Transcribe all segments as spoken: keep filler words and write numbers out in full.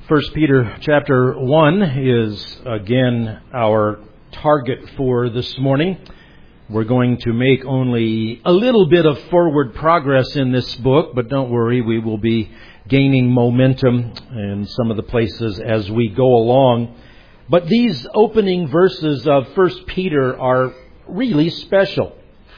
First Peter chapter one is again our target for this morning. We're going to make only a little bit of forward progress in this book, but don't worry, we will be gaining momentum in some of the places as we go along. But these opening verses of First Peter are really special.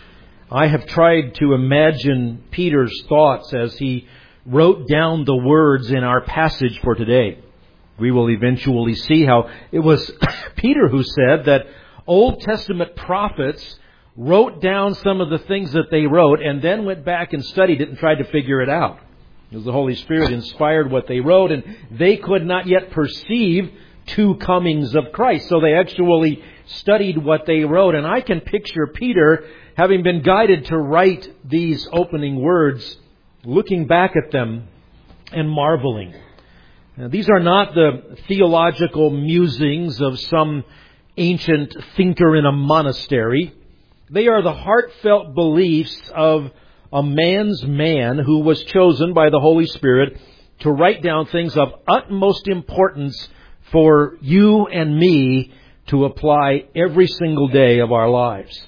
I have tried to imagine Peter's thoughts as he wrote down the words in our passage for today. We will eventually see how it was Peter who said that Old Testament prophets wrote down some of the things that they wrote and then went back and studied it and tried to figure it out. Because the Holy Spirit inspired what they wrote, and they could not yet perceive two comings of Christ. So they actually studied what they wrote. And I can picture Peter, having been guided to write these opening words, looking back at them and marveling. Now, these are not the theological musings of some ancient thinker in a monastery. They are the heartfelt beliefs of a man's man who was chosen by the Holy Spirit to write down things of utmost importance for you and me to apply every single day of our lives.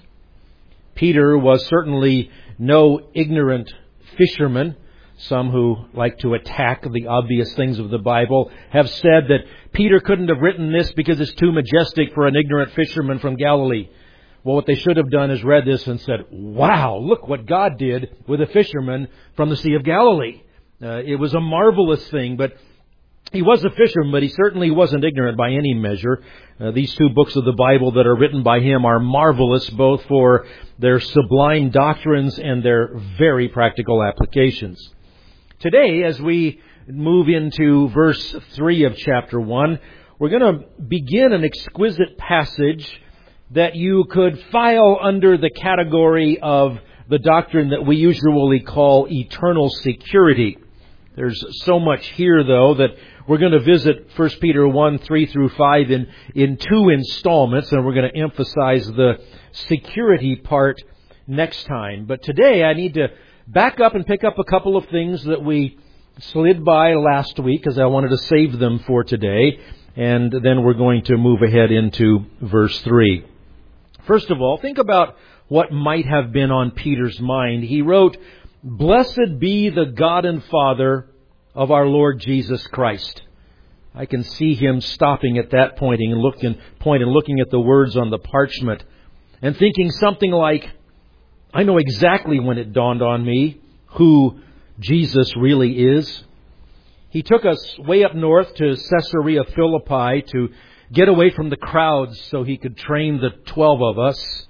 Peter was certainly no ignorant fisherman. Some who like to attack the obvious things of the Bible have said that Peter couldn't have written this because it's too majestic for an ignorant fisherman from Galilee. Well, what they should have done is read this and said, wow, look what God did with a fisherman from the Sea of Galilee. Uh, it was a marvelous thing, but he was a fisherman, but he certainly wasn't ignorant by any measure. Uh, these two books of the Bible that are written by him are marvelous, both for their sublime doctrines and their very practical applications. Today, as we move into verse three of chapter one, we're going to begin an exquisite passage that you could file under the category of the doctrine that we usually call eternal security. There's so much here, though, that we're going to visit First Peter one, three through five in, in two installments, and we're going to emphasize the security part next time. But today I need to back up and pick up a couple of things that we slid by last week, because I wanted to save them for today, and then we're going to move ahead into verse three. First of all, think about what might have been on Peter's mind. He wrote, "Blessed be the God and Father of our Lord Jesus Christ." I can see him stopping at that pointing and looking, point and looking at the words on the parchment and thinking something like, I know exactly when it dawned on me who Jesus really is. He took us way up north to Caesarea Philippi to get away from the crowds so he could train the twelve of us.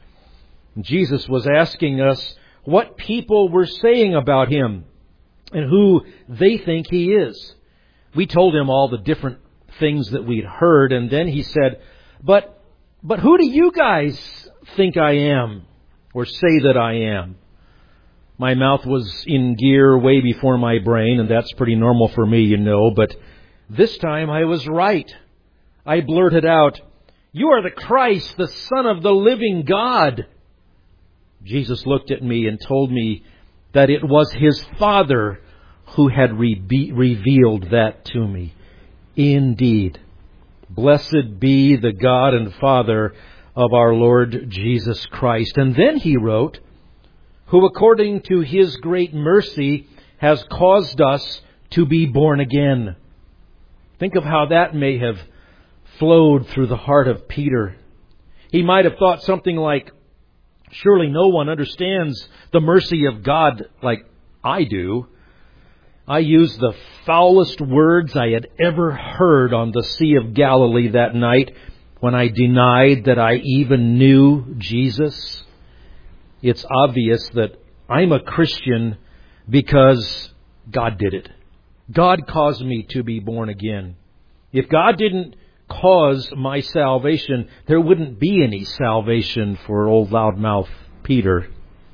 Jesus was asking us what people were saying about him and who they think he is. We told him all the different things that we'd heard, and then he said, But, but who do you guys think I am, or say that I am? My mouth was in gear way before my brain, and that's pretty normal for me, you know, but this time I was right. I blurted out, "You are the Christ, the Son of the living God." Jesus looked at me and told me that it was his Father who had re- revealed that to me. Indeed, blessed be the God and Father of our Lord Jesus Christ. And then he wrote, "Who according to his great mercy has caused us to be born again." Think of how that may have flowed through the heart of Peter. He might have thought something like, surely no one understands the mercy of God like I do. I used the foulest words I had ever heard on the Sea of Galilee that night when I denied that I even knew Jesus. It's obvious that I'm a Christian because God did it. God caused me to be born again. If God didn't cause my salvation, there wouldn't be any salvation for old loudmouth Peter.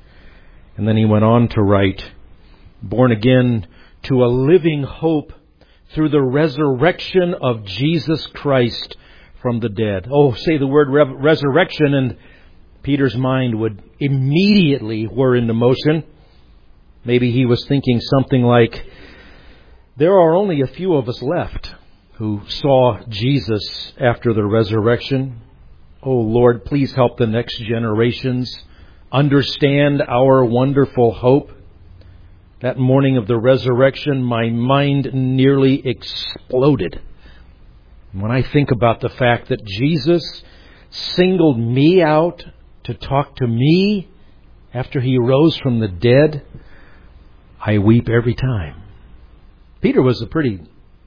And then he went on to write, born again to a living hope through the resurrection of Jesus Christ from the dead. Oh, say the word re- resurrection and Peter's mind would immediately whir into motion. Maybe he was thinking something like, there are only a few of us left who saw Jesus after the resurrection. Oh Lord, please help the next generations understand our wonderful hope. That morning of the resurrection, my mind nearly exploded when I think about the fact that Jesus singled me out to talk to me after He rose from the dead. I weep every time. Peter was a pretty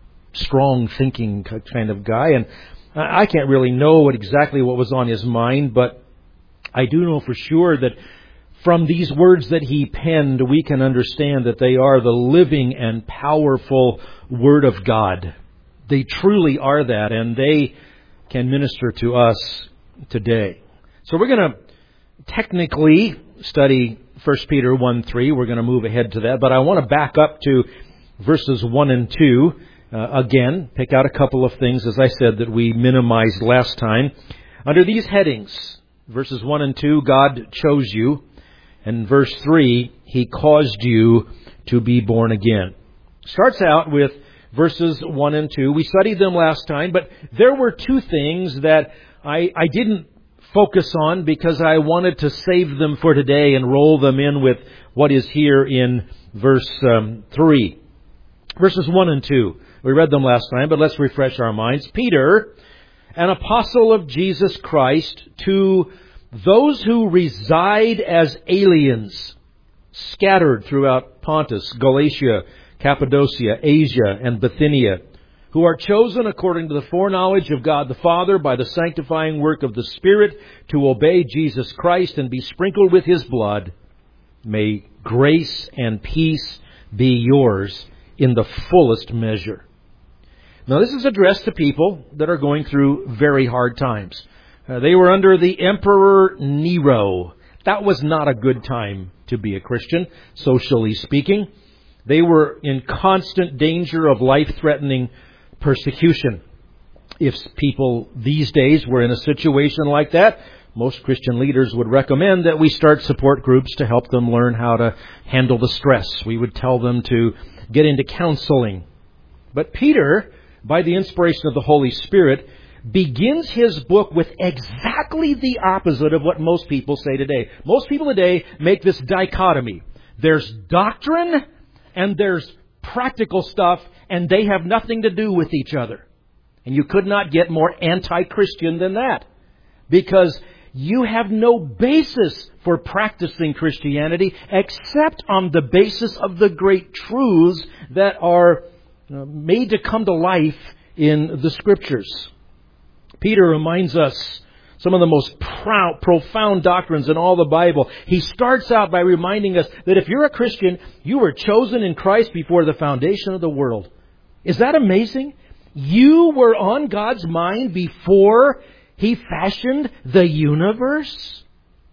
strong thinking kind of guy, and I can't really know what exactly what was on his mind, but I do know for sure that from these words that he penned, we can understand that they are the living and powerful Word of God. They truly are that, and they can minister to us today. So we're going to technically study First Peter one three. We're going to move ahead to that, but I want to back up to verses one and two. Uh, again, pick out a couple of things, as I said, that we minimized last time. Under these headings, verses one and two, God chose you. And verse three, He caused you to be born again. Starts out with verses one and two. We studied them last time, but there were two things that I, I didn't focus on because I wanted to save them for today and roll them in with what is here in verse um, three. Verses one and two. We read them last time, but let's refresh our minds. Peter, an apostle of Jesus Christ, to those who reside as aliens, scattered throughout Pontus, Galatia, Cappadocia, Asia, and Bithynia, who are chosen according to the foreknowledge of God the Father by the sanctifying work of the Spirit to obey Jesus Christ and be sprinkled with His blood, may grace and peace be yours in the fullest measure. Now, this is addressed to people that are going through very hard times. Uh, they were under the Emperor Nero. That was not a good time to be a Christian, socially speaking. They were in constant danger of life-threatening persecution. If people these days were in a situation like that, most Christian leaders would recommend that we start support groups to help them learn how to handle the stress. We would tell them to get into counseling. But Peter, by the inspiration of the Holy Spirit, begins his book with exactly the opposite of what most people say today. Most people today make this dichotomy. There's doctrine and there's practical stuff, and they have nothing to do with each other. And you could not get more anti-Christian than that, because you have no basis for practicing Christianity except on the basis of the great truths that are made to come to life in the Scriptures. Peter reminds us some of the most proud, profound doctrines in all the Bible. He starts out by reminding us that if you're a Christian, you were chosen in Christ before the foundation of the world. Is that amazing? You were on God's mind before He fashioned the universe.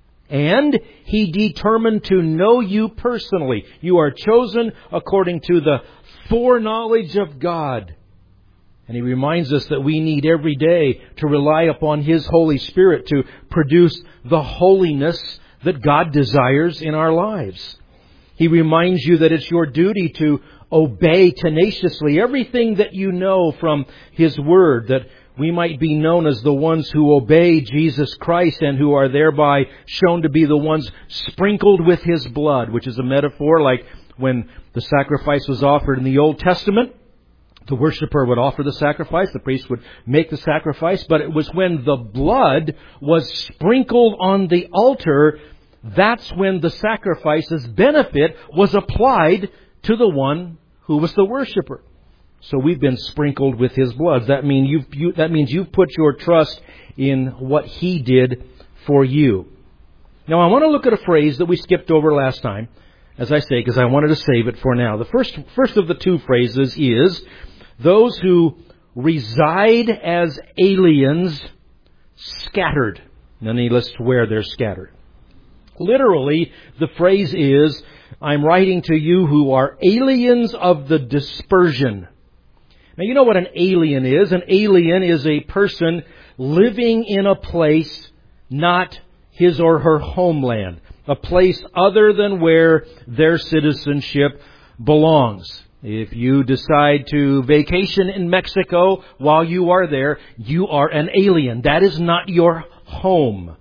And He determined to know you personally. You are chosen according to the foreknowledge of God. And He reminds us that we need every day to rely upon His Holy Spirit to produce the holiness that God desires in our lives. He reminds you that it's your duty to obey tenaciously everything that you know from His Word, that we might be known as the ones who obey Jesus Christ and who are thereby shown to be the ones sprinkled with His blood, which is a metaphor like when the sacrifice was offered in the Old Testament. The worshiper would offer the sacrifice, the priest would make the sacrifice, but it was when the blood was sprinkled on the altar, that's when the sacrifice's benefit was applied to the one who was the worshiper. So we've been sprinkled with His blood. That mean you've, you, that means you've put your trust in what He did for you. Now I want to look at a phrase that we skipped over last time, as I say, because I wanted to save it for now. The first, first of the two phrases is those who reside as aliens scattered. And then He lists where they're scattered. Literally, the phrase is, I'm writing to you who are aliens of the dispersion. Now, you know what an alien is. An alien is a person living in a place not his or her homeland, a place other than where their citizenship belongs. If you decide to vacation in Mexico while you are there, you are an alien. That is not your home.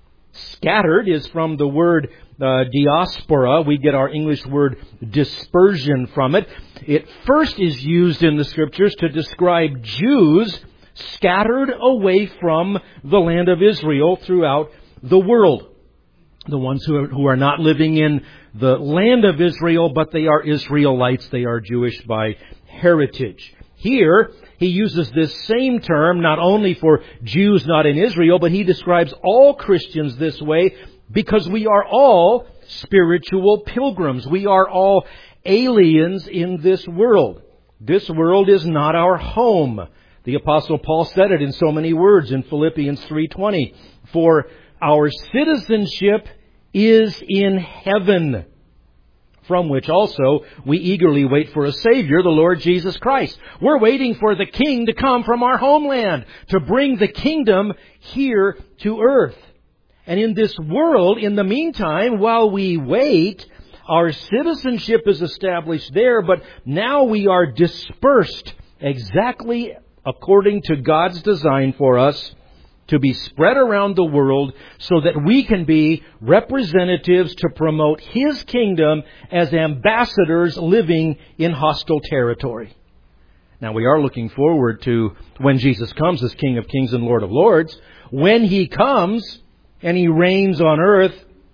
Scattered is from the word uh, diaspora. We get our English word dispersion from it. It first is used in the Scriptures to describe Jews scattered away from the land of Israel throughout the world. The ones who are, who are not living in the land of Israel, but they are Israelites. They are Jewish by heritage. Here, he uses this same term not only for Jews not in Israel, but he describes all Christians this way because we are all spiritual pilgrims. We are all aliens in this world. This world is not our home. The Apostle Paul said it in so many words in Philippians three twenty. For our citizenship is in heaven, from which also we eagerly wait for a Savior, the Lord Jesus Christ. We're waiting for the King to come from our homeland, to bring the kingdom here to earth. And in this world, in the meantime, while we wait, our citizenship is established there, but now we are dispersed exactly according to God's design for us, to be spread around the world so that we can be representatives to promote His kingdom as ambassadors living in hostile territory. Now, we are looking forward to when Jesus comes as King of Kings and Lord of Lords. When He comes and He reigns on earth,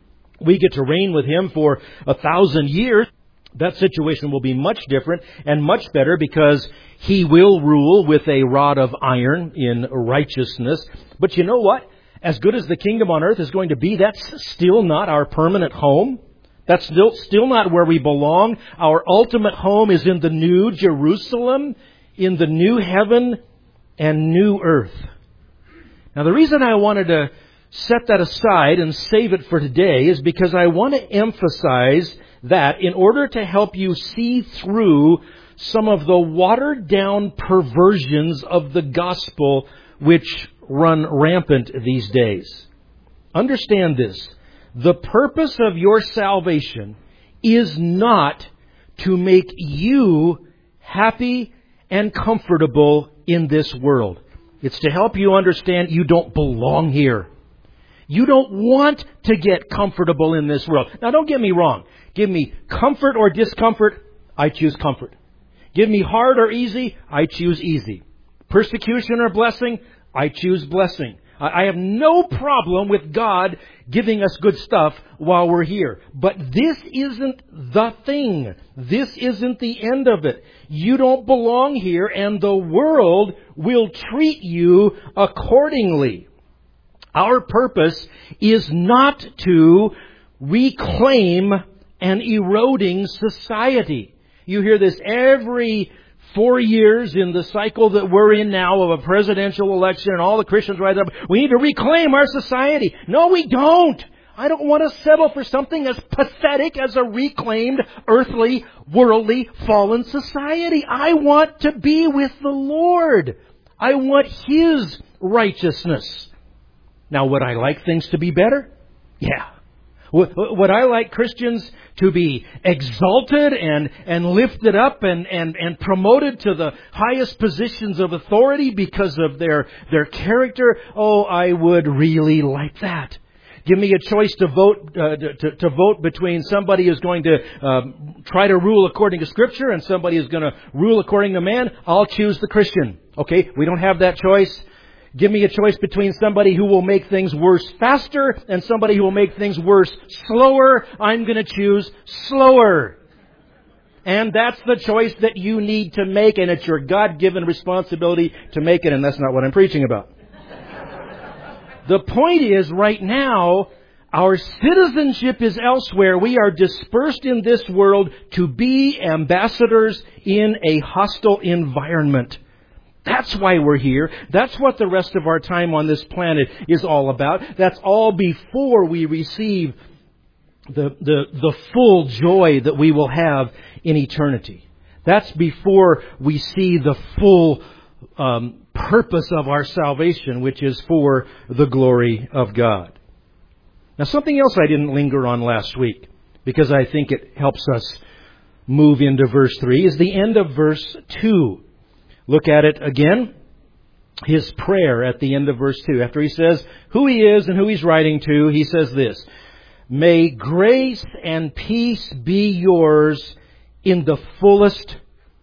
we get to reign with Him for a thousand years. That situation will be much different and much better because He will rule with a rod of iron in righteousness. But you know what? As good as the kingdom on earth is going to be, that's still not our permanent home. That's still, still not where we belong. Our ultimate home is in the new Jerusalem, in the new heaven and new earth. Now, the reason I wanted to set that aside and save it for today is because I want to emphasize that in order to help you see through some of the watered-down perversions of the gospel which run rampant these days. Understand this. The purpose of your salvation is not to make you happy and comfortable in this world. It's to help you understand you don't belong here. You don't want to get comfortable in this world. Now, don't get me wrong. Give me comfort or discomfort, I choose comfort. Give me hard or easy, I choose easy. Persecution or blessing, I choose blessing. I have no problem with God giving us good stuff while we're here. But this isn't the thing. This isn't the end of it. You don't belong here, and the world will treat you accordingly. Our purpose is not to reclaim an eroding society. You hear this every four years in the cycle that we're in now of a presidential election, and all the Christians rise up. We need to reclaim our society. No, we don't. I don't want to settle for something as pathetic as a reclaimed, earthly, worldly, fallen society. I want to be with the Lord. I want His righteousness. Now, would I like things to be better? Yeah. Would I like Christians to be exalted and, and lifted up and, and, and promoted to the highest positions of authority because of their, their character? Oh, I would really like that. Give me a choice to vote uh, to, to vote between somebody who's going to um, try to rule according to Scripture and somebody who's going to rule according to man. I'll choose the Christian. Okay, we don't have that choice. Give me a choice between somebody who will make things worse faster and somebody who will make things worse slower. I'm going to choose slower. And that's the choice that you need to make, and it's your God-given responsibility to make it, and that's not what I'm preaching about. The point is, right now, our citizenship is elsewhere. We are dispersed in this world to be ambassadors in a hostile environment. That's why we're here. That's what the rest of our time on this planet is all about. That's all before we receive the, the, the full joy that we will have in eternity. That's before we see the full um, purpose of our salvation, which is for the glory of God. Now, something else I didn't linger on last week, because I think it helps us move into verse three is the end of verse two. Look at it again. His prayer at the end of verse two. After he says who he is and who he's writing to, he says this: "May grace and peace be yours in the fullest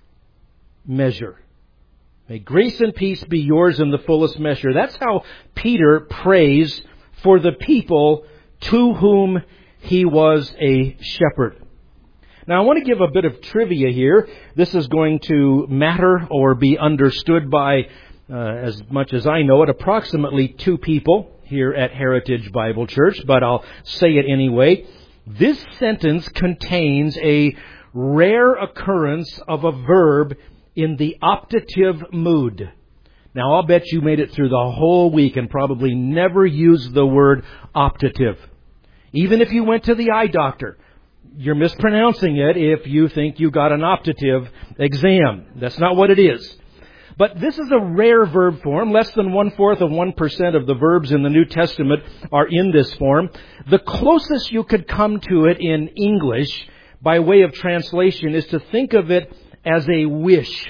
measure." May grace and peace be yours in the fullest measure. That's how Peter prays for the people to whom he was a shepherd. Now I want to give a bit of trivia here. This is going to matter or be understood by, uh, as much as I know it, approximately two people here at Heritage Bible Church, but I'll say it anyway. This sentence contains a rare occurrence of a verb in the optative mood. Now I'll bet you made it through the whole week and probably never used the word optative. Even if you went to the eye doctor, you're mispronouncing it if you think you got an optative exam. That's not what it is. But this is a rare verb form. Less than one-fourth of one percent of the verbs in the New Testament are in this form. The closest you could come to it in English by way of translation is to think of it as a wish.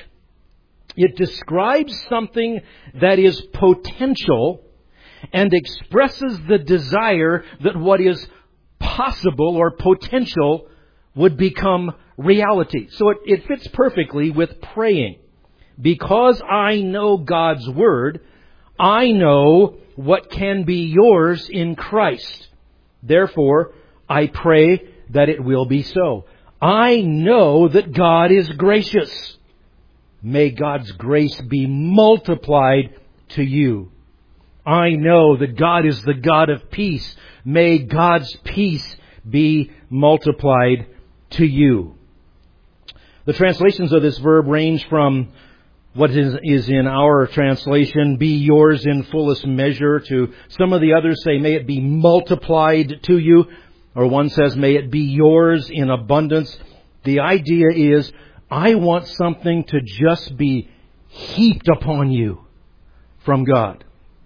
It describes something that is potential and expresses the desire that what is possible or potential would become reality. So it, it fits perfectly with praying. Because I know God's Word, I know what can be yours in Christ. Therefore, I pray that it will be so. I know that God is gracious. May God's grace be multiplied to you. I know that God is the God of peace. May God's peace be multiplied to you. The translations of this verb range from what is, is in our translation, be yours in fullest measure, to some of the others say, may it be multiplied to you. Or one says, may it be yours in abundance. The idea is, I want something to just be heaped upon you from God.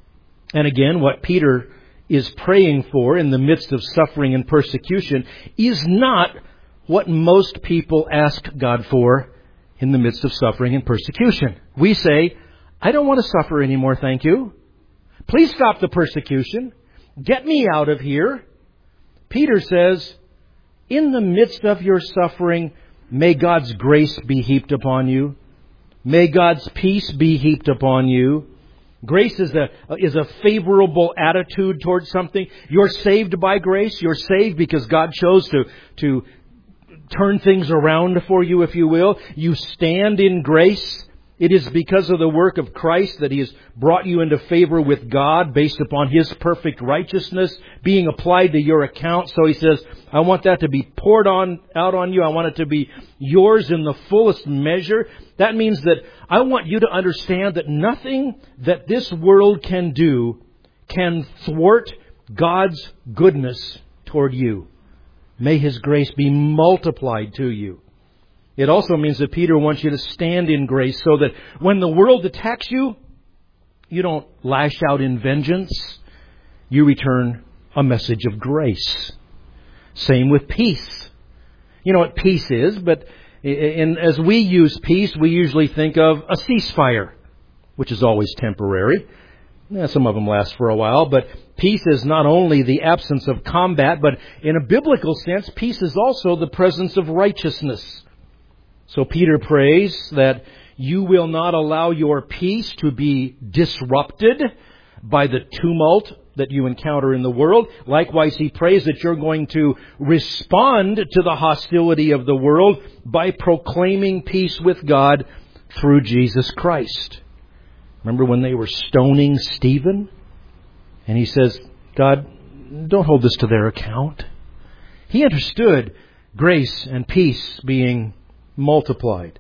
And again, what Peter is praying for in the midst of suffering and persecution is not what most people ask God for in the midst of suffering and persecution. We say, I don't want to suffer anymore, thank you. Please stop the persecution. Get me out of here. Peter says, in the midst of your suffering, may God's grace be heaped upon you. May God's peace be heaped upon you. Grace is a is a favorable attitude towards something. You're saved by grace. You're saved because God chose to, to turn things around for you, if you will. You stand in grace. It is because of the work of Christ that He has brought you into favor with God based upon His perfect righteousness being applied to your account. So He says, I want that to be poured on out on you. I want it to be yours in the fullest measure. That means that I want you to understand that nothing that this world can do can thwart God's goodness toward you. May His grace be multiplied to you. It also means that Peter wants you to stand in grace so that when the world attacks you, you don't lash out in vengeance. You return a message of grace. Same with peace. You know what peace is, but in, as we use peace, we usually think of a ceasefire, which is always temporary. Yeah, some of them last for a while, but peace is not only the absence of combat, but in a biblical sense, peace is also the presence of righteousness. So Peter prays that you will not allow your peace to be disrupted by the tumult that you encounter in the world. Likewise, he prays that you're going to respond to the hostility of the world by proclaiming peace with God through Jesus Christ. Remember when they were stoning Stephen? And he says, God, don't hold this to their account. He understood grace and peace being multiplied.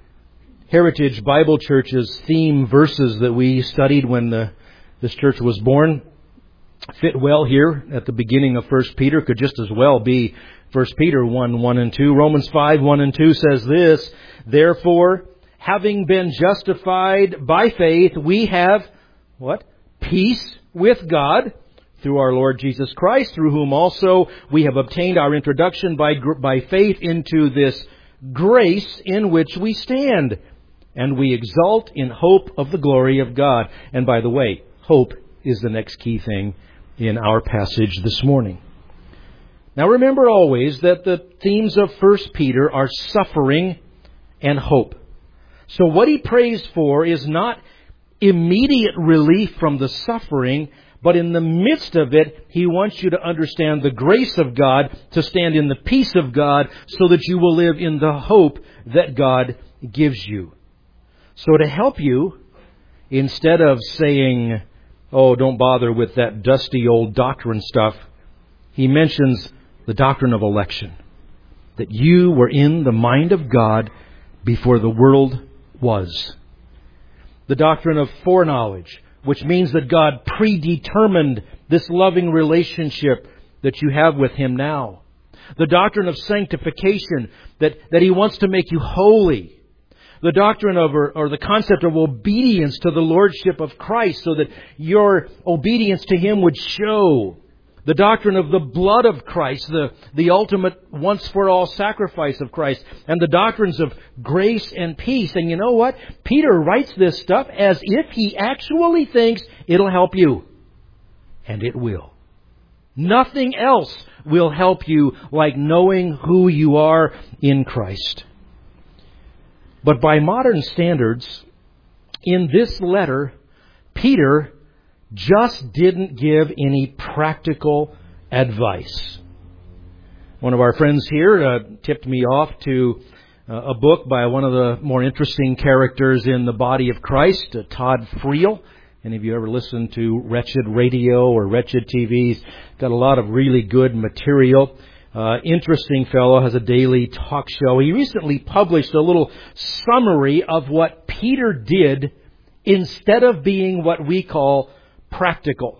Heritage Bible Church's theme verses that we studied when the, this church was born fit well here at the beginning of First Peter. Could just as well be First Peter one, one and two. Romans five, one and two says this, therefore, having been justified by faith, we have, what? Peace with God through our Lord Jesus Christ, through whom also we have obtained our introduction by by faith into this grace in which we stand, and we exult in hope of the glory of God. And by the way, hope is the next key thing in our passage this morning. Now remember always that the themes of First Peter are suffering and hope. So what he prays for is not immediate relief from the suffering, but in the midst of it, he wants you to understand the grace of God, to stand in the peace of God, so that you will live in the hope that God gives you. So to help you, instead of saying, oh, don't bother with that dusty old doctrine stuff, he mentions the doctrine of election. That you were in the mind of God before the world was. The doctrine of foreknowledge, which means that God predetermined this loving relationship that you have with Him now. The doctrine of sanctification, that, that He wants to make you holy. The doctrine of, or, or the concept of obedience to the Lordship of Christ, so that your obedience to Him would show. The doctrine of the blood of Christ, the, the ultimate once-for-all sacrifice of Christ. And the doctrines of grace and peace. And you know what? Peter writes this stuff as if he actually thinks it'll help you. And it will. Nothing else will help you like knowing who you are in Christ. But by modern standards, in this letter, Peter just didn't give any practical advice. One of our friends here uh, tipped me off to uh, a book by one of the more interesting characters in the body of Christ, uh, Todd Friel. Any of you ever listened to Wretched Radio or Wretched T V? He's got a lot of really good material. Uh, interesting fellow, has a daily talk show. He recently published a little summary of what Peter did instead of being what we call practical.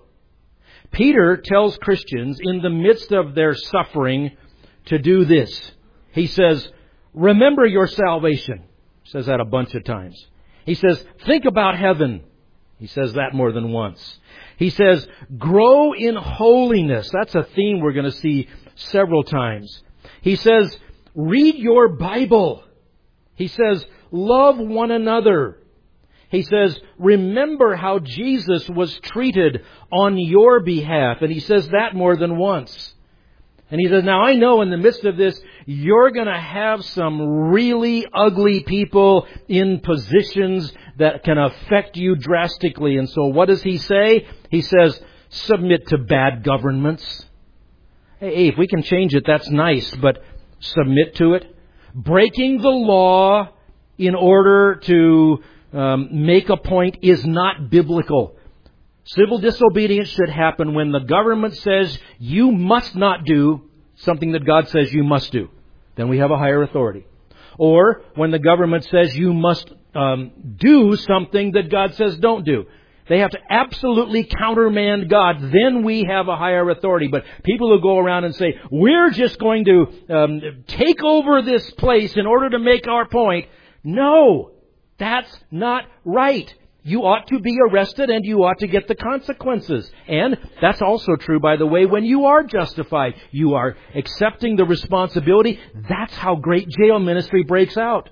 Peter tells Christians in the midst of their suffering to do this. He says, remember your salvation. He says that a bunch of times. He says, think about heaven. He says that more than once. He says, grow in holiness. That's a theme we're going to see several times. He says, read your Bible. He says, love one another. He says, remember how Jesus was treated on your behalf. And he says that more than once. And he says, now I know in the midst of this, you're going to have some really ugly people in positions that can affect you drastically. And so what does he say? He says, submit to bad governments. Hey, if we can change it, that's nice, but submit to it. Breaking the law in order to um, make a point is not biblical. Civil disobedience should happen when the government says you must not do something that God says you must do. Then we have a higher authority. Or when the government says you must um, do something that God says don't do. They have to absolutely countermand God. Then we have a higher authority. But people who go around and say, we're just going to um, take over this place in order to make our point. No, that's not right. You ought to be arrested and you ought to get the consequences. And that's also true, by the way, when you are justified. You are accepting the responsibility. That's how great jail ministry breaks out.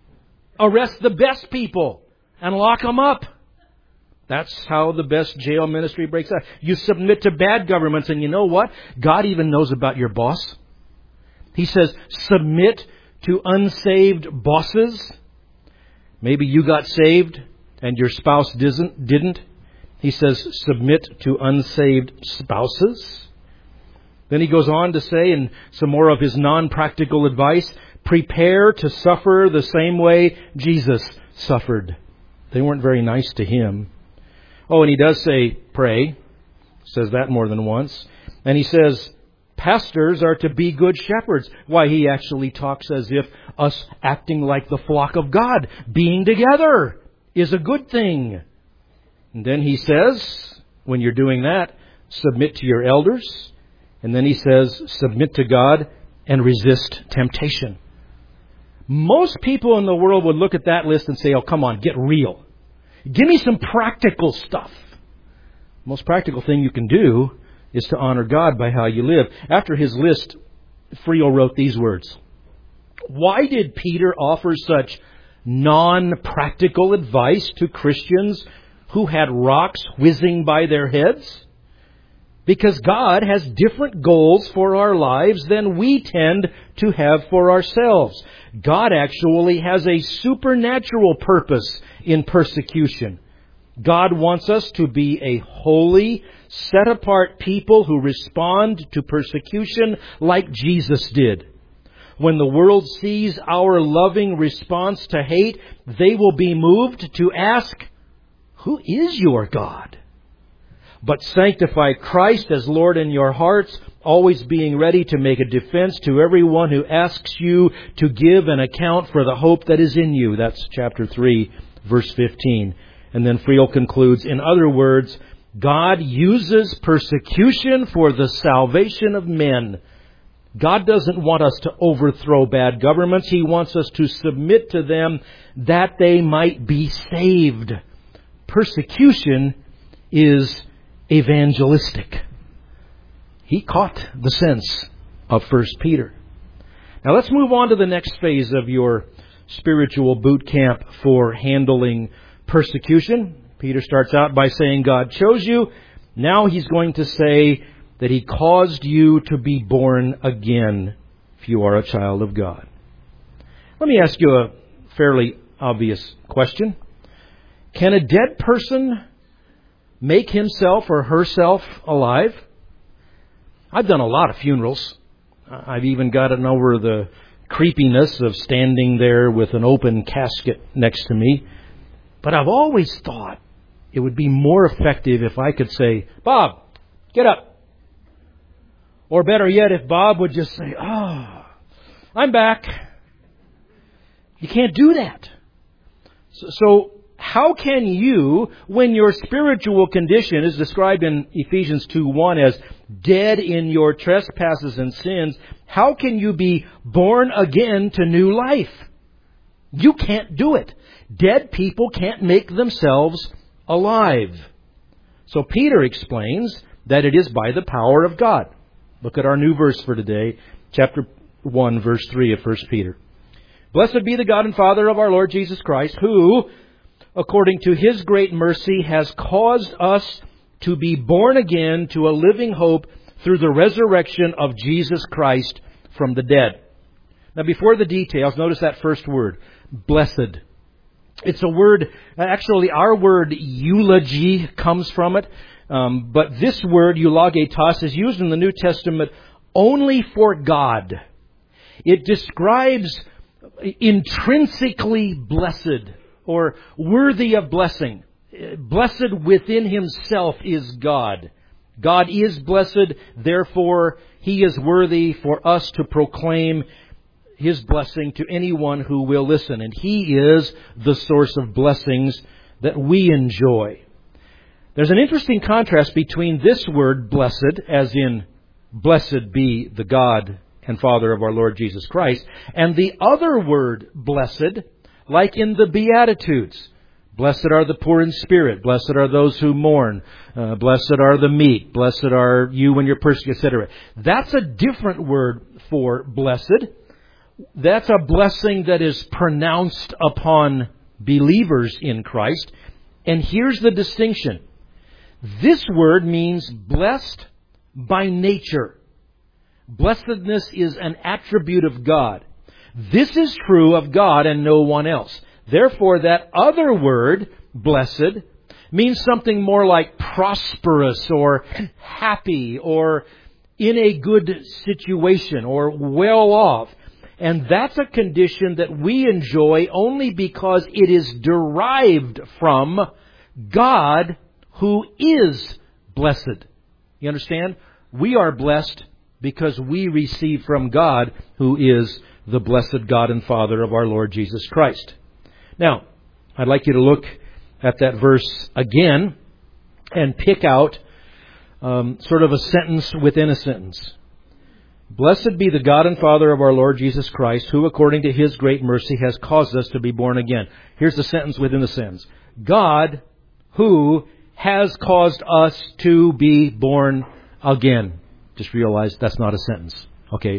Arrest the best people and lock them up. That's how the best jail ministry breaks out. You submit to bad governments, and you know what? God even knows about your boss. He says, submit to unsaved bosses. Maybe you got saved and your spouse didn't. He says, submit to unsaved spouses. Then he goes on to say, in some more of his non-practical advice, prepare to suffer the same way Jesus suffered. They weren't very nice to him. Oh, and he does say, pray. Says that more than once. And he says, pastors are to be good shepherds. Why, he actually talks as if us acting like the flock of God, being together, is a good thing. And then he says, when you're doing that, submit to your elders. And then he says, submit to God and resist temptation. Most people in the world would look at that list and say, oh, come on, get real. Give me some practical stuff. The most practical thing you can do is to honor God by how you live. After his list, Friel wrote these words. Why did Peter offer such non-practical advice to Christians who had rocks whizzing by their heads? Because God has different goals for our lives than we tend to have for ourselves. God actually has a supernatural purpose in persecution. God wants us to be a holy, set-apart people who respond to persecution like Jesus did. When the world sees our loving response to hate, they will be moved to ask, "Who is your God?" But sanctify Christ as Lord in your hearts, always being ready to make a defense to everyone who asks you to give an account for the hope that is in you. That's chapter three, verse fifteen. And then Friel concludes, in other words, God uses persecution for the salvation of men. God doesn't want us to overthrow bad governments. He wants us to submit to them that they might be saved. Persecution is evangelistic. He caught the sense of First Peter. Now let's move on to the next phase of your spiritual boot camp for handling persecution. Peter starts out by saying God chose you. Now he's going to say that He caused you to be born again if you are a child of God. Let me ask you a fairly obvious question. Can a dead person make himself or herself alive? I've done a lot of funerals. I've even gotten over the creepiness of standing there with an open casket next to me. But I've always thought it would be more effective if I could say, "Bob, get up." Or better yet, if Bob would just say, "Oh, I'm back." You can't do that. So, so how can you, when your spiritual condition is described in Ephesians two one as dead in your trespasses and sins, how can you be born again to new life? You can't do it. Dead people can't make themselves alive. So Peter explains that it is by the power of God. Look at our new verse for today, chapter one, verse three of First Peter. Blessed be the God and Father of our Lord Jesus Christ, who, according to His great mercy, has caused us to be born again to a living hope through the resurrection of Jesus Christ from the dead. Now, before the details, notice that first word, blessed. It's a word, actually our word eulogy comes from it. Um, but this word, eulogetos, is used in the New Testament only for God. It describes intrinsically blessed or worthy of blessing. Blessed within Himself is God. God is blessed, therefore He is worthy for us to proclaim His blessing to anyone who will listen. And He is the source of blessings that we enjoy. There's an interesting contrast between this word, blessed, as in, blessed be the God and Father of our Lord Jesus Christ, and the other word, blessed, like in the Beatitudes. Blessed are the poor in spirit. Blessed are those who mourn. Uh, blessed are the meek. Blessed are you when you're persecuted, et cetera. That's a different word for blessed. That's a blessing that is pronounced upon believers in Christ. And here's the distinction. This word means blessed by nature. Blessedness is an attribute of God. This is true of God and no one else. Therefore, that other word, blessed, means something more like prosperous or happy or in a good situation or well off. And that's a condition that we enjoy only because it is derived from God, who is blessed. You understand? We are blessed because we receive from God, who is the blessed God and Father of our Lord Jesus Christ. Now, I'd like you to look at that verse again and pick out um, sort of a sentence within a sentence. Blessed be the God and Father of our Lord Jesus Christ, who according to His great mercy has caused us to be born again. Here's the sentence within the sentence. God, who has caused us to be born again. Just realize that's not a sentence. Okay.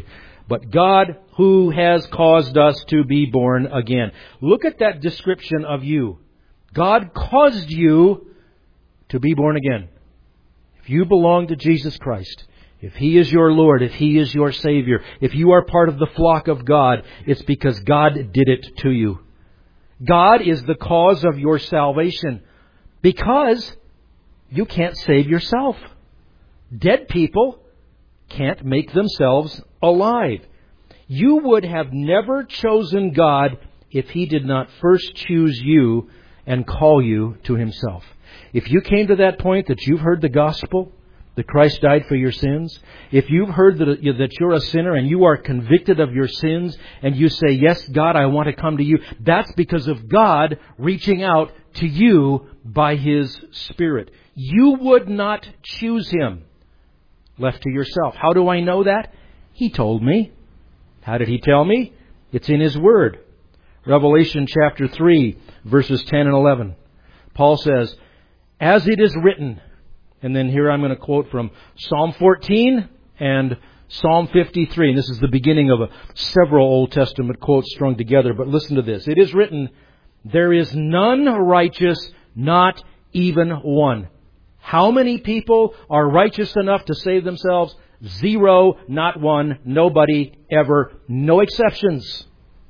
but God who has caused us to be born again. Look at that description of you. God caused you to be born again. If you belong to Jesus Christ, if He is your Lord, if He is your Savior, if you are part of the flock of God, it's because God did it to you. God is the cause of your salvation because you can't save yourself. Dead people can't make themselves alive. You would have never chosen God if He did not first choose you and call you to Himself. If you came to that point that you've heard the gospel, that Christ died for your sins, if you've heard that, that you're a sinner and you are convicted of your sins and you say, yes, God, I want to come to you, that's because of God reaching out to you by His Spirit. You would not choose Him left to yourself. How do I know that? He told me. How did He tell me? It's in His Word. Revelation chapter three, verses ten and eleven. Paul says, as it is written, and then here I'm going to quote from Psalm fourteen and Psalm fifty-three. And this is the beginning of a, several Old Testament quotes strung together. But listen to this. It is written, there is none righteous, not even one. How many people are righteous enough to save themselves? Zero, not one, nobody, ever, no exceptions.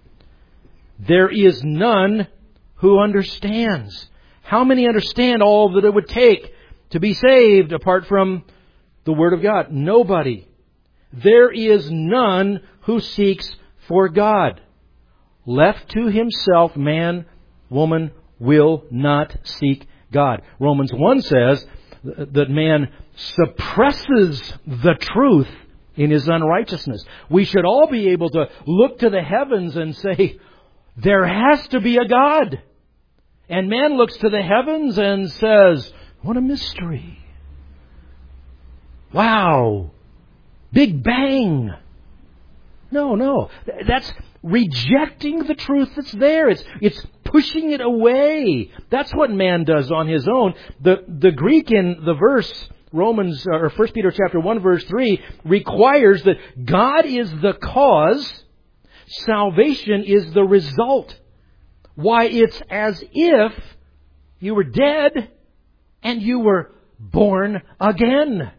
There is none who understands. How many understand all that it would take to be saved apart from the Word of God? Nobody. There is none who seeks for God. Left to himself, man, woman will not seek God. Romans one says that man suppresses the truth in his unrighteousness. We should all be able to look to the heavens and say, there has to be a God. And man looks to the heavens and says, what a mystery. Wow. Big bang. No, no. That's rejecting the truth that's there. It's it's pushing it away. That's what man does on his own. The the Greek in the verse, Romans or First Peter chapter one verse three, requires that God is the cause, salvation is the result. Why, it's as if you were dead and you were born again.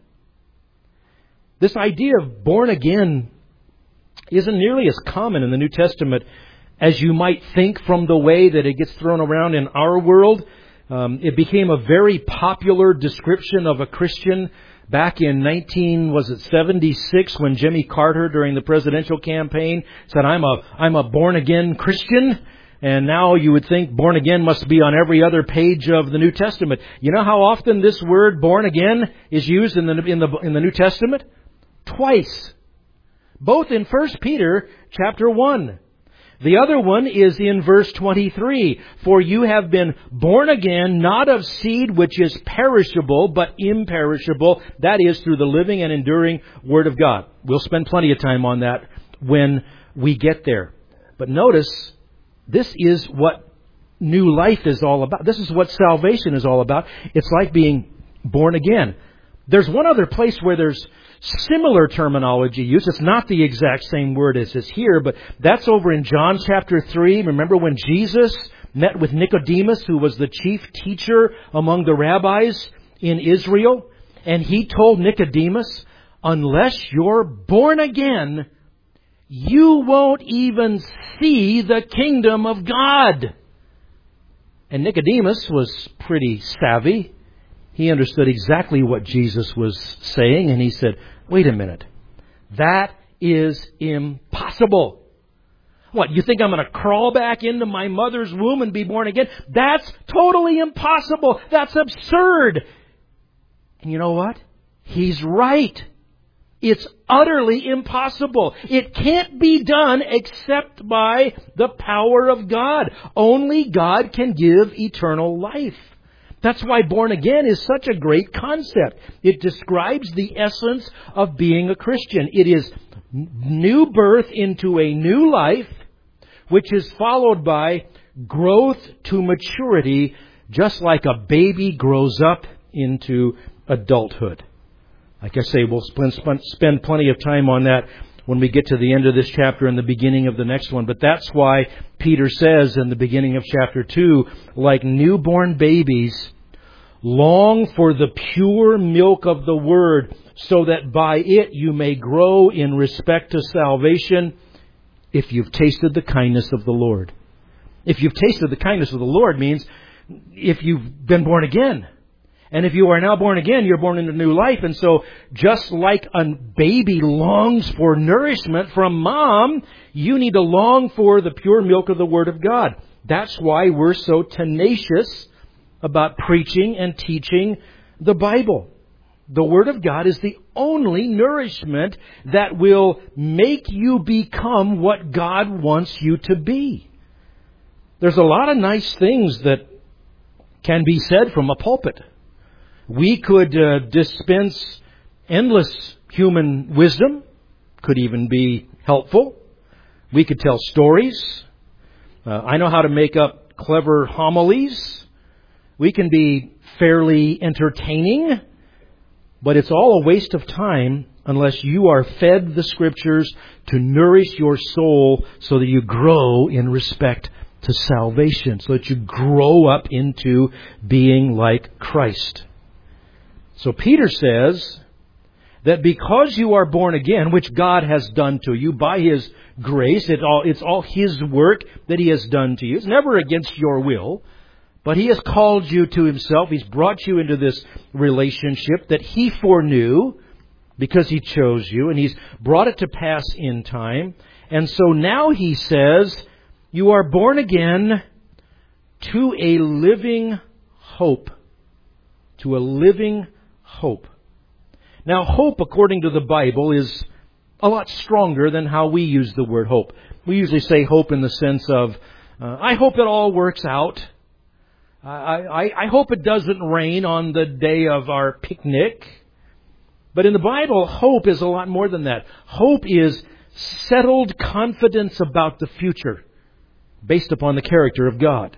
This idea of born again isn't nearly as common in the New Testament as you might think from the way that it gets thrown around in our world. Um, it became a very popular description of a Christian back in nineteen was it seventy-six when Jimmy Carter during the presidential campaign said, I'm a I'm a born again Christian. And now you would think born again must be on every other page of the New Testament. You know how often this word born again is used in the in the in the New Testament? Twice. Both in First Peter chapter one. The other one is in verse twenty-three. For you have been born again, not of seed which is perishable, but imperishable. That is through the living and enduring Word of God. We'll spend plenty of time on that when we get there. But notice, this is what new life is all about. This is what salvation is all about. It's like being born again. There's one other place where there's similar terminology used. It's not the exact same word as is here, but that's over in John chapter three. Remember when Jesus met with Nicodemus, who was the chief teacher among the rabbis in Israel? And he told Nicodemus, unless you're born again, you won't even see the kingdom of God. And Nicodemus was pretty savvy. He understood exactly what Jesus was saying, and he said, wait a minute. That is impossible. What, you think I'm going to crawl back into my mother's womb and be born again? That's totally impossible. That's absurd. And you know what? He's right. It's utterly impossible. It can't be done except by the power of God. Only God can give eternal life. That's why born again is such a great concept. It describes the essence of being a Christian. It is new birth into a new life, which is followed by growth to maturity, just like a baby grows up into adulthood. Like I say, we'll spend plenty of time on that when we get to the end of this chapter and the beginning of the next one. But that's why Peter says in the beginning of chapter two, like newborn babies, long for the pure milk of the Word, so that by it you may grow in respect to salvation, if you've tasted the kindness of the Lord. If you've tasted the kindness of the Lord means if you've been born again. And if you are now born again, you're born into new life. And so just like a baby longs for nourishment from mom, you need to long for the pure milk of the Word of God. That's why we're so tenacious about preaching and teaching the Bible. The Word of God is the only nourishment that will make you become what God wants you to be. There's a lot of nice things that can be said from a pulpit. We could uh, dispense endless human wisdom, could even be helpful. We could tell stories. Uh, I know how to make up clever homilies. We can be fairly entertaining, but it's all a waste of time unless you are fed the Scriptures to nourish your soul so that you grow in respect to salvation, so that you grow up into being like Christ. So Peter says that because you are born again, which God has done to you by His grace, it's all, it's all His work that He has done to you. It's never against your will, but He has called you to Himself. He's brought you into this relationship that He foreknew because He chose you, and He's brought it to pass in time. And so now He says, you are born again to a living hope. To a living hope. Now, hope, according to the Bible, is a lot stronger than how we use the word hope. We usually say hope in the sense of, uh, I hope it all works out. I, I, I hope it doesn't rain on the day of our picnic. But in the Bible, hope is a lot more than that. Hope is settled confidence about the future based upon the character of God.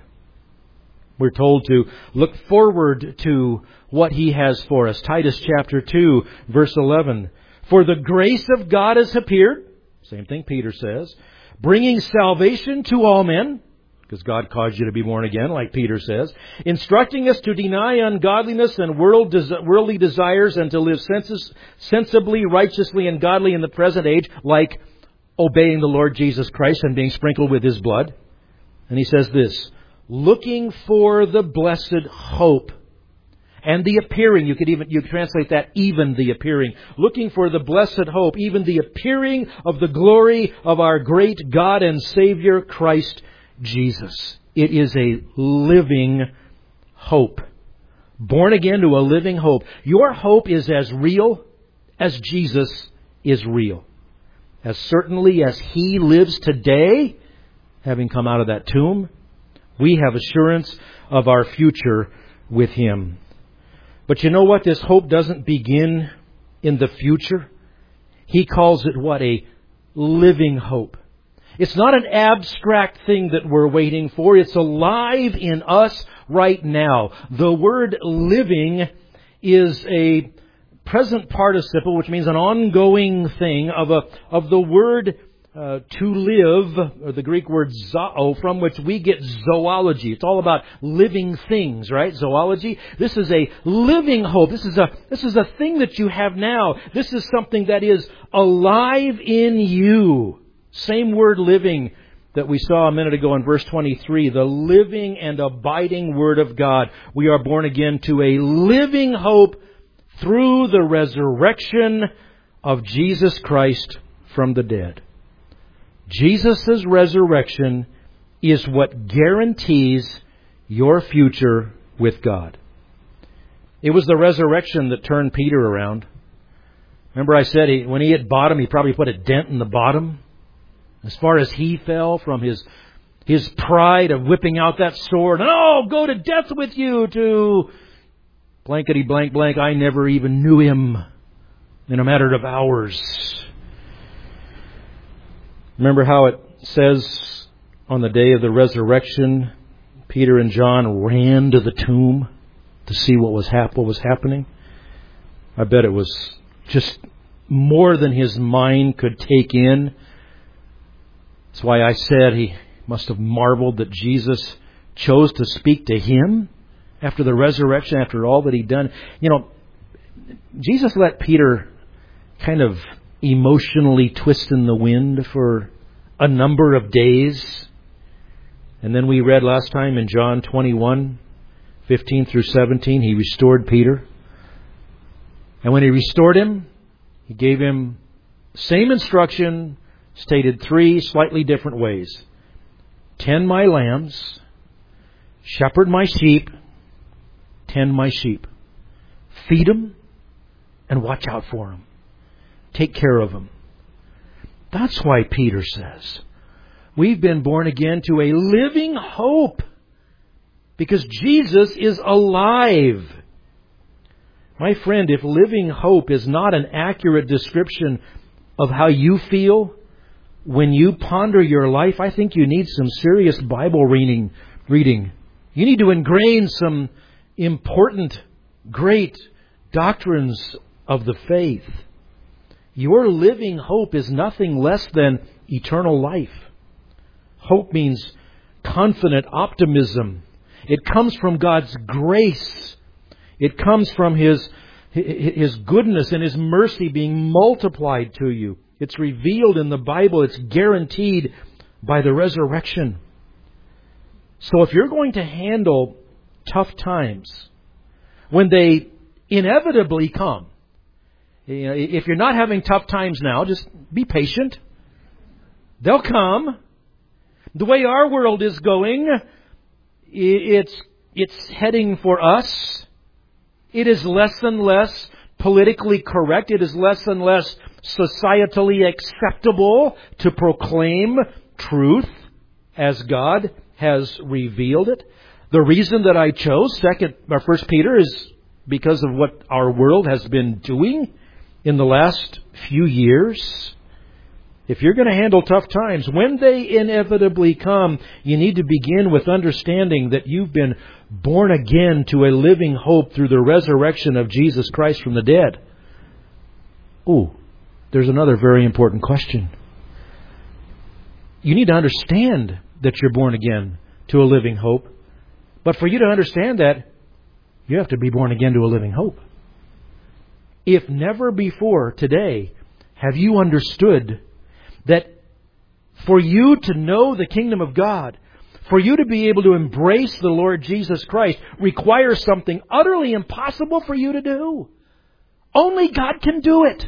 We're told to look forward to what He has for us. Titus chapter two, verse eleven. For the grace of God has appeared, same thing Peter says, bringing salvation to all men, because God caused you to be born again, like Peter says, instructing us to deny ungodliness and world des- worldly desires and to live senses- sensibly, righteously, and godly in the present age, like obeying the Lord Jesus Christ and being sprinkled with His blood. And he says this, looking for the blessed hope and the appearing. You could even, you could translate that, even the appearing. Looking for the blessed hope, even the appearing of the glory of our great God and Savior, Christ Jesus. It is a living hope. Born again to a living hope. Your hope is as real as Jesus is real. As certainly as He lives today, having come out of that tomb, we have assurance of our future with Him. But you know what? This hope doesn't begin in the future. He calls it what? A living hope. It's not an abstract thing that we're waiting for. It's alive in us right now. The word living is a present participle, which means an ongoing thing of a of the word Uh, to live, or the Greek word zoo, from which we get zoology. It's all about living things, right? Zoology. This is a living hope. This is a this is a thing that you have now. This is something that is alive in you. Same word living that we saw a minute ago in verse twenty-three. The living and abiding Word of God. We are born again to a living hope through the resurrection of Jesus Christ from the dead. Jesus' resurrection is what guarantees your future with God. It was the resurrection that turned Peter around. Remember I said he, when he hit bottom, he probably put a dent in the bottom. As far as he fell from his his pride of whipping out that sword, and oh, go to death with you, to blankety blank blank, I never even knew him, in a matter of hours. Remember how it says on the day of the resurrection, Peter and John ran to the tomb to see what was hap- what was happening? I bet it was just more than his mind could take in. That's why I said he must have marveled that Jesus chose to speak to him after the resurrection, after all that he'd done. You know, Jesus let Peter kind of emotionally twist in the wind for a number of days. And then we read last time in John twenty-one, fifteen through seventeen, he restored Peter. And when he restored him, he gave him the same instruction, stated three slightly different ways. Tend my lambs, shepherd my sheep, tend my sheep. Feed them and watch out for them. Take care of them. That's why Peter says, we've been born again to a living hope because Jesus is alive. My friend, if living hope is not an accurate description of how you feel when you ponder your life, I think you need some serious Bible reading. reading. You need to ingrain some important, great doctrines of the faith. Your living hope is nothing less than eternal life. Hope means confident optimism. It comes from God's grace. It comes from His, His goodness and His mercy being multiplied to you. It's revealed in the Bible. It's guaranteed by the resurrection. So if you're going to handle tough times, when they inevitably come, you know, if you're not having tough times now, just be patient. They'll come. The way our world is going, it's it's heading for us. It is less and less politically correct. It is less and less societally acceptable to proclaim truth as God has revealed it. The reason that I chose Second or First Peter is because of what our world has been doing in the last few years. If you're going to handle tough times, when they inevitably come, you need to begin with understanding that you've been born again to a living hope through the resurrection of Jesus Christ from the dead. Ooh, there's another very important question. You need to understand that you're born again to a living hope. But for you to understand that, you have to be born again to a living hope. If never before today have you understood that for you to know the kingdom of God, for you to be able to embrace the Lord Jesus Christ, requires something utterly impossible for you to do. Only God can do it.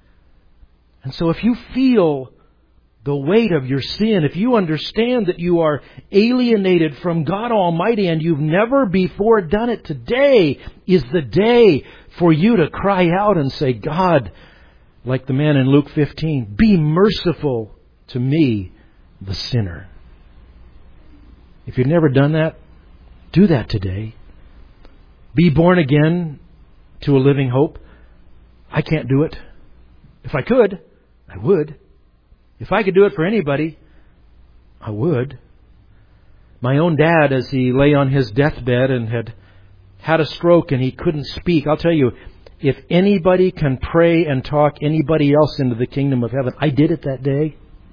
And so if you feel the weight of your sin, if you understand that you are alienated from God Almighty and you've never before done it, today is the day for you to cry out and say, God, like the man in Luke fifteen, be merciful to me, the sinner. If you've never done that, do that today. Be born again to a living hope. I can't do it. If I could, I would. If I could do it for anybody, I would. My own dad, as he lay on his deathbed and had had a stroke and he couldn't speak, I'll tell you, if anybody can pray and talk anybody else into the kingdom of heaven, I did it that day.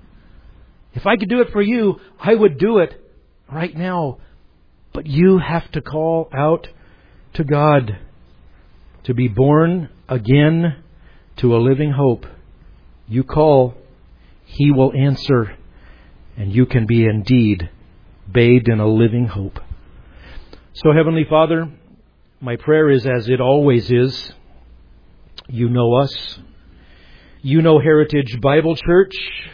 If I could do it for you, I would do it right now. But you have to call out to God to be born again to a living hope. You call, He will answer, and you can be indeed bathed in a living hope. So, Heavenly Father, my prayer is as it always is. You know us. You know Heritage Bible Church.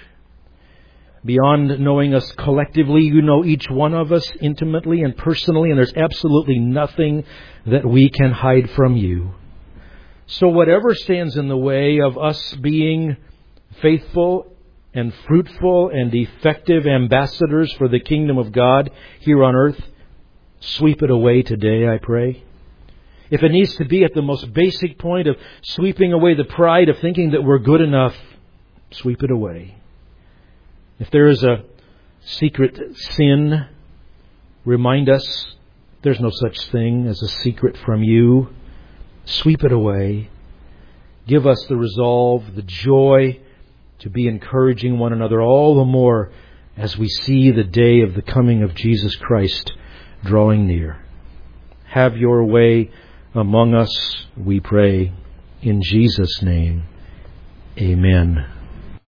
Beyond knowing us collectively, you know each one of us intimately and personally, and there's absolutely nothing that we can hide from you. So whatever stands in the way of us being faithful and fruitful and effective ambassadors for the kingdom of God here on earth, sweep it away today, I pray. If it needs to be at the most basic point of sweeping away the pride of thinking that we're good enough, sweep it away. If there is a secret sin, remind us there's no such thing as a secret from you. Sweep it away. Give us the resolve, the joy to be encouraging one another all the more as we see the day of the coming of Jesus Christ drawing near. Have your way among us, we pray. In Jesus' name, amen.